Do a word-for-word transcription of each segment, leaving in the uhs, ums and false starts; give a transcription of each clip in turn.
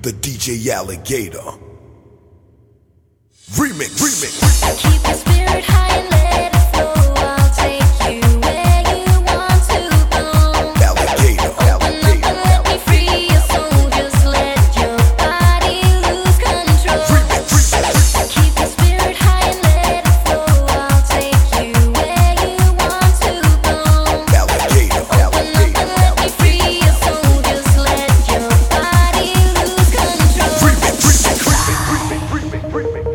the D J Alligator. Remix, remix. Keep your spirit high and let it flow. I'll take you where you want to go. Alligator, Open up and let me free your soul. Just let your body lose control. remix, remix. Keep your spirit high and let it flow. I'll take you where you want to go. Alligator, Open up and let me free your soul. Just let your body lose control. remix, remix, remix, remix, remix,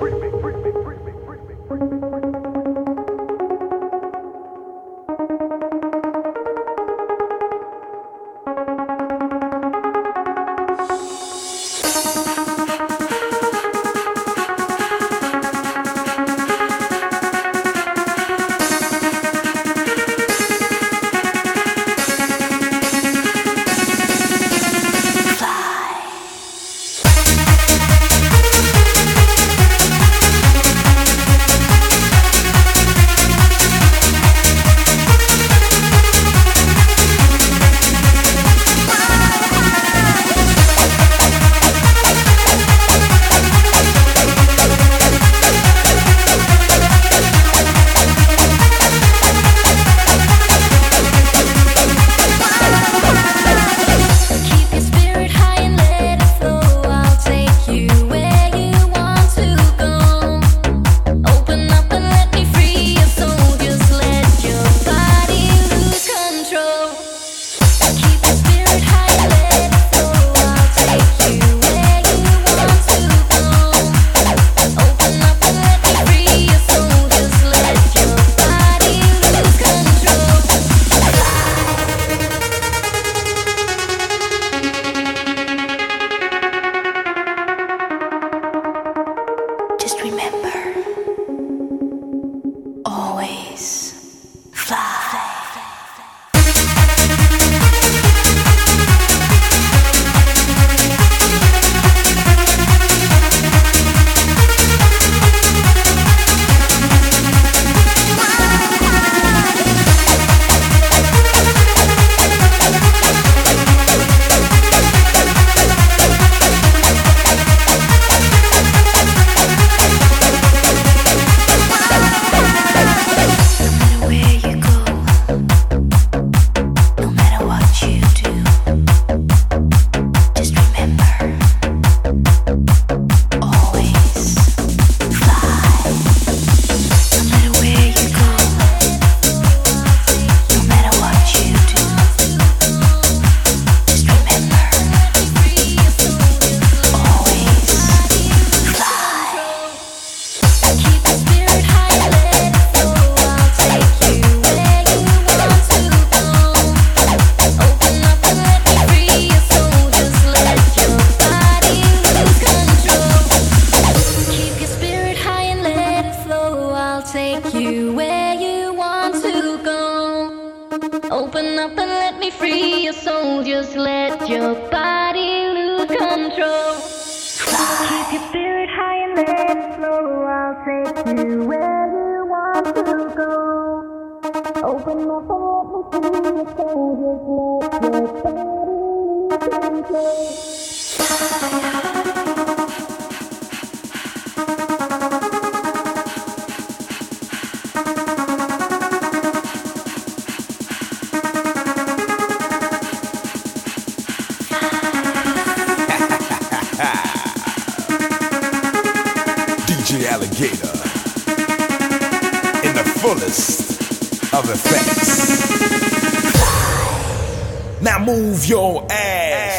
Keep your spirit high and let it flow. I'll take you where you want to go. Open up and let me free your soul. Just let your body lose control. Keep your spirit high and let it flow. I'll take you where you want to go. Open up and let me free your soul. Just let your body lose control. Just remember, always fly. Where you go, no matter what you do, just remember, always fly. No matter where you go, no matter what you do, just remember, always fly. Keep your spirit high and let it flow. I'll take you where you want to go. Open up and let me free your soul. Just let your body lose control. Keep your spirit high and let it flow. I'll take you where you want to go. Open up and let me free your soul. Just let your body lose control. Keep your spirit high and let it flow. I'll take you where you want to go. Open up and let me free your soul. Just let your body lose control. D J Alligator in the fullest of effects. Now move your ass.